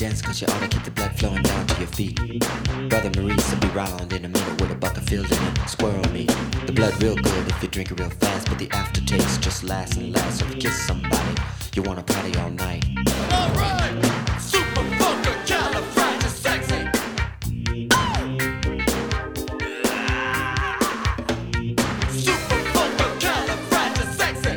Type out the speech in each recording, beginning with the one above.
dance cause you ought to keep the blood flowing down to your feet. Brother Maurice will be round in a minute with a bucket filled in it. Squirrel meat. The blood real good if you drink it real fast, but the aftertaste just lasts and lasts. So if you kiss somebody, you wanna party all night. Alright! Super funky califragisexy. Super funky califragisexy.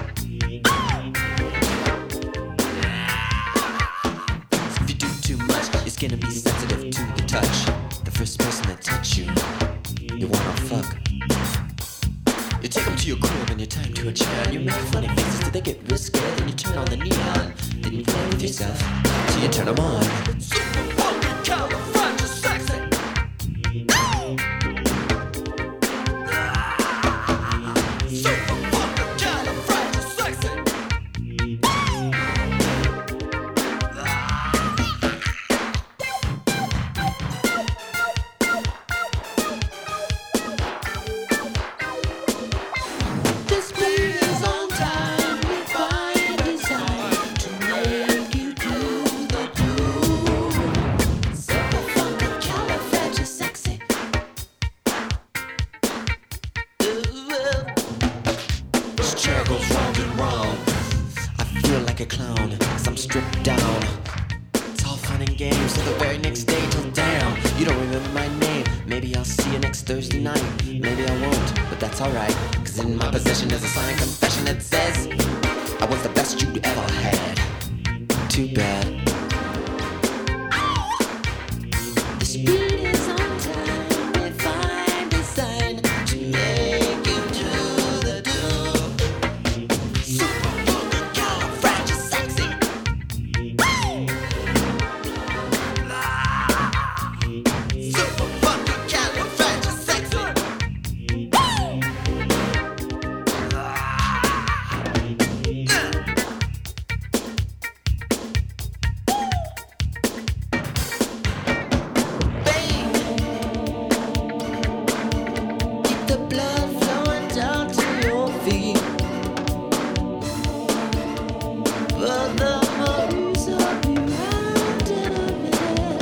If you do too much, your skin will be sensitive to the touch. The first person that touch you, you wanna fuck. You take them to your crib and you tie them to a chair. You make funny faces till they get real scared. Then you turn on the neon. Then you play with yourself till you turn them on. Super funky califragisexy. Super funky califragisexy. This beat is on time, refined design to make you do the do. Super funky califragisexy. This chair goes round and round. I feel like a clown as I'm stripped down. It's all fun and games till the very next day till damn. You don't remember my name. Maybe I'll see you next Thursday night. Maybe I won't, but that's alright. Cause in my possession is a signed confession that says I was the best you ever had. Too bad. This beat is on time, refined design to make you do the do. Super funky califragisexy. Super funky califragisexy. Keep the blood flowing down to your feet. But the memories will be round in a minute.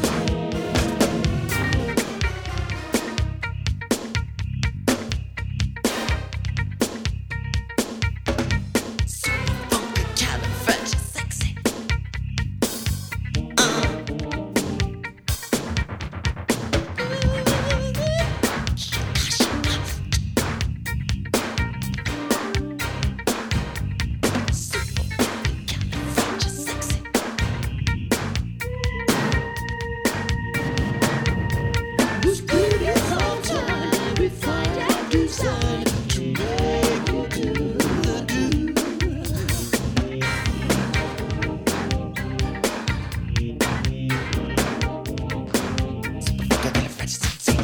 Super funky califragisexy. This beat is on time, refined and designed to make you do the do. Super funky califragisexy.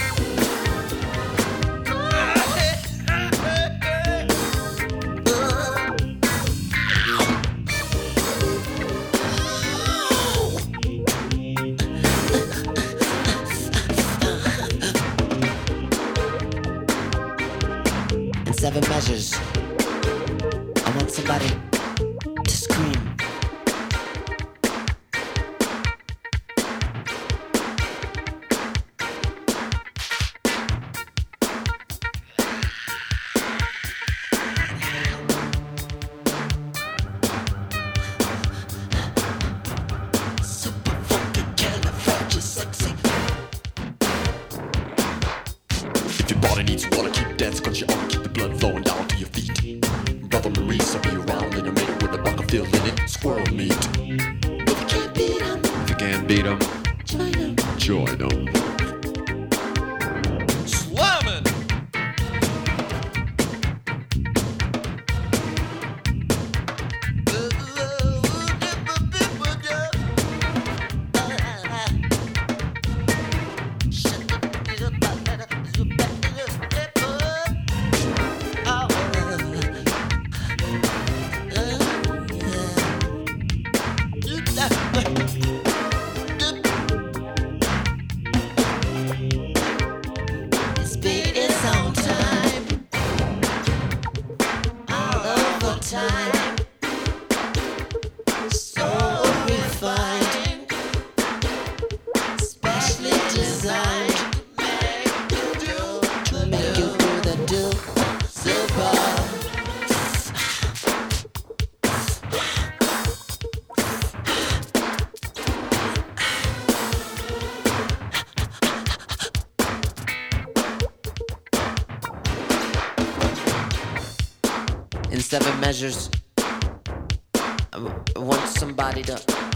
In 7 measures, I want somebody to scream. Super funky califragisexy. If your body needs water, keep dancing cause you ought to keep the blood flowing down to your feet. Brother Maurice will be around in a minute with a bucket filled in it. Squirrel meat. If you can't beat 'em, If you can't beat 'em, join 'em. join 'em. Slamming. seven measures. I want somebody to